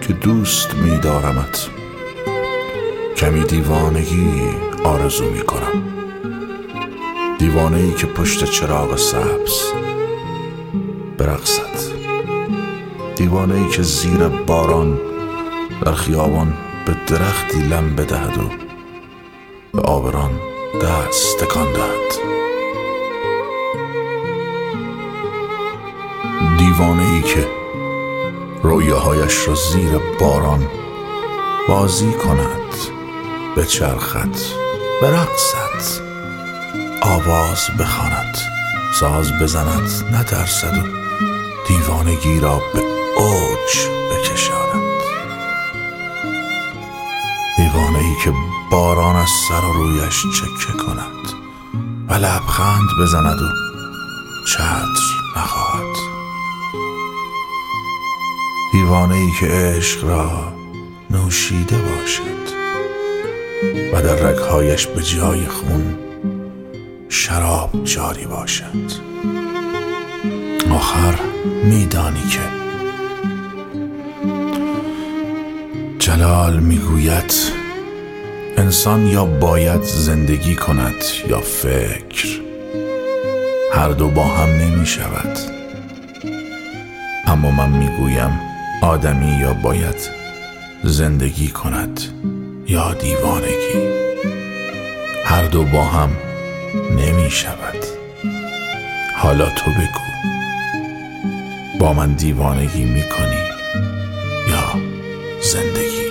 که دوست می‌دارمت، کمی دیوانگی آرزو می‌کنم. دیوانه‌ای که پشت چراغ سبز برقصد، دیوانه‌ای که زیر باران در خیابان به درختی لم بدهد و به آبران دست تکان دهد. دیوانه‌ای که رویاهایش را زیر باران بازی کند، بچرخد، برقصد، آواز بخواند، ساز بزند، نترسد و دیوانگی را به اوج بکشاند. دیوانه‌ای که باران از سر و رویش چکه کند و لبخند بزند و چتر نخواهد. دیوانه‌ای که عشق را نوشیده باشد و در رگ‌هایش به جای خون شراب جاری باشد. آخر می‌دانی که جلال می‌گوید انسان یا باید زندگی کند یا فکر، هر دو با هم نمی‌شود. اما من می‌گویم آدمی یا باید زندگی کند یا دیوانگی، هر دو با هم نمی‌شود. حالا تو بگو، با من دیوانگی می‌کنی یا زندگی؟